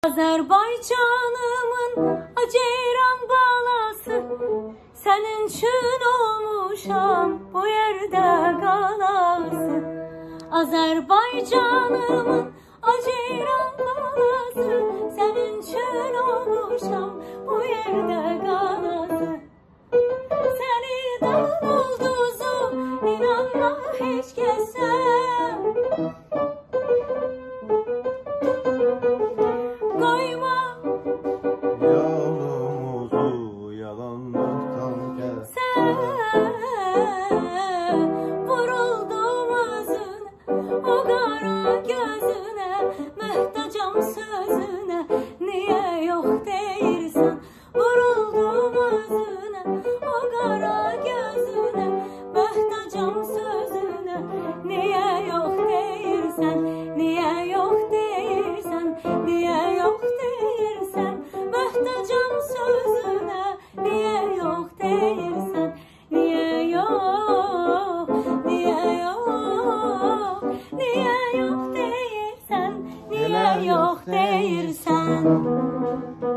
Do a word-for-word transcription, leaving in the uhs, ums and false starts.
Azərbaycanımın aceyran balası, sənin üçün olmuşam bu yerdə qalası. Azərbaycanımın aceyran balası, sənin üçün olmuşam bu yerdə qalası. Səni dağ ulduzu inanma heç kəsə, koyma yolumuzu yalanlardan gel. Sen vuruldum özüne, o kara gözüne, mühtacam sözüne, niye yok değilsen? Vuruldum özüne, o kara gözüne, mühtacam sözüne, niye yok değilsen? Niye yok değilsen? Niye yok değilsen? Mühtacam sözüne, niye yok değilsen? Niye yok? Niye yok? Niye yok değilsen? Niye yok değilsen?